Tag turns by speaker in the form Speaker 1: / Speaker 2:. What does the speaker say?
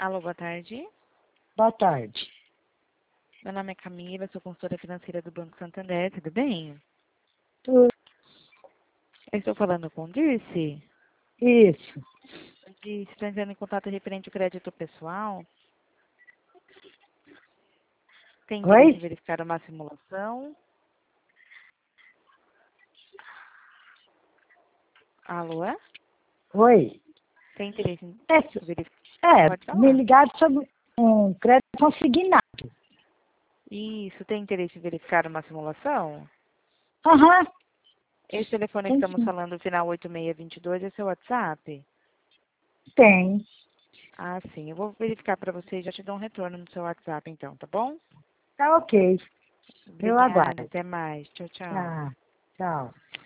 Speaker 1: Alô, boa tarde.
Speaker 2: Boa tarde.
Speaker 1: Meu nome é Camila, sou consultora financeira do Banco Santander, tudo bem?
Speaker 2: Tudo
Speaker 1: Eu estou falando com o Dirce.
Speaker 2: isso.
Speaker 1: Dirce, está entrando em contato referente ao crédito pessoal. Tem interesse em
Speaker 2: Oi?
Speaker 1: verificar uma simulação? Alô, é?
Speaker 2: Oi.
Speaker 1: Tem interesse em
Speaker 2: É,
Speaker 1: verificar? Pode
Speaker 2: me
Speaker 1: falar.
Speaker 2: ligaram sobre um crédito consignado.
Speaker 1: Isso, tem interesse em verificar uma simulação?
Speaker 2: Aham,
Speaker 1: Esse telefone que
Speaker 2: tem
Speaker 1: estamos
Speaker 2: sim.
Speaker 1: falando, final 8622, é seu WhatsApp?
Speaker 2: Tem.
Speaker 1: Ah, sim. Eu vou verificar para você e já te dou um retorno no seu WhatsApp, então, tá bom?
Speaker 2: Tá ok. Eu
Speaker 1: Obrigada.
Speaker 2: aguardo.
Speaker 1: Até mais. Tchau, tchau.
Speaker 2: Tá. Tchau.